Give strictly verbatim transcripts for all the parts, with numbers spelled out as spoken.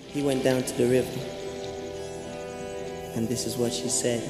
He went down to the river, and this is what she said.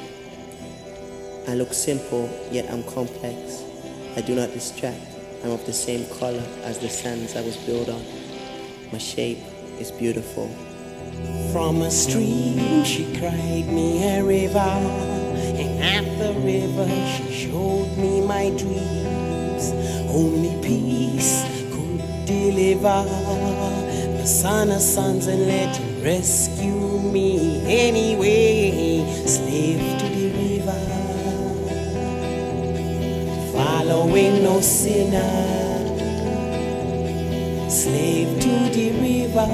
I look simple, yet I'm complex. I do not distract. I'm of the same color as the sands I was built on. My shape is beautiful. From a stream she cried me a river, and at the river she showed me my dreams. Only peace could deliver the son of sons and let him rescue me anyway. Slave to the river, following no sinner. Slave to the river,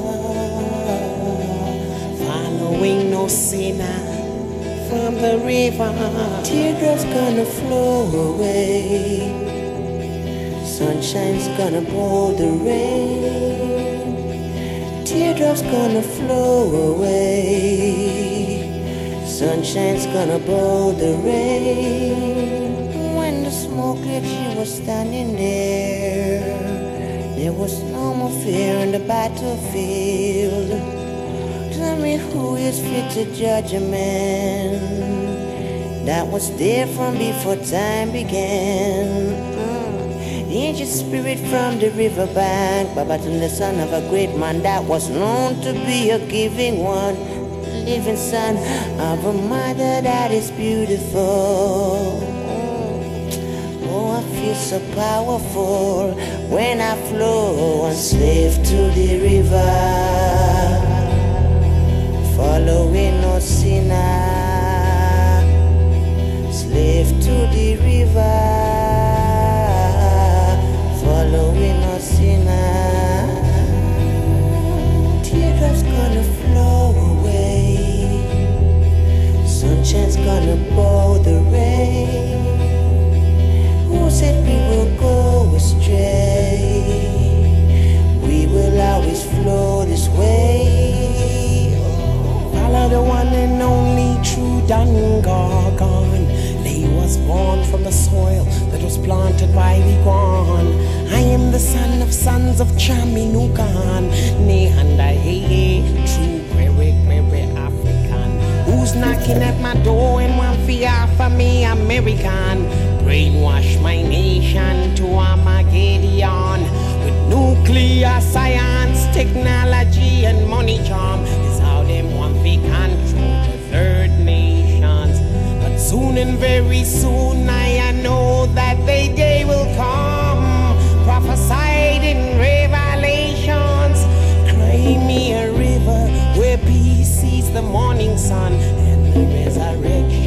following no sinner from the river. Teardrops gonna flow away, sunshine's gonna boil the rain. Teardrops gonna flow away, sunshine's gonna boil the rain. When the smoke cleared, she was standing there. There was no more fear in the battlefield. Tell me who is fit to judge a man that was there from before time began. Mm. The ancient spirit from the riverbank, Babatunde, the son of a great man that was known to be a giving one, living son of a mother that is beautiful. Oh, I feel so powerful when I flow, a slave to the river, following no sinner. Slave to the river, following no sinner. Teardrops gonna flow away, sunshine's gonna boil the rain. Who said we will go astray? We will always flow this way. Follow the one and only true Dangagan. They was born from the soil that was planted by the Guan. I am the son of sons of Chaminukan. Nehanda hey, true Quebec, maybe African. Who's knocking at my door and want fear for me, American? Brainwash my nation to Armageddon with nuclear science, technology, and money charm. Is how them want to control the third nations. But soon and very soon I know that they day will come. Prophesied in Revelations. Cry me a river where peace sees the morning sun and the resurrection.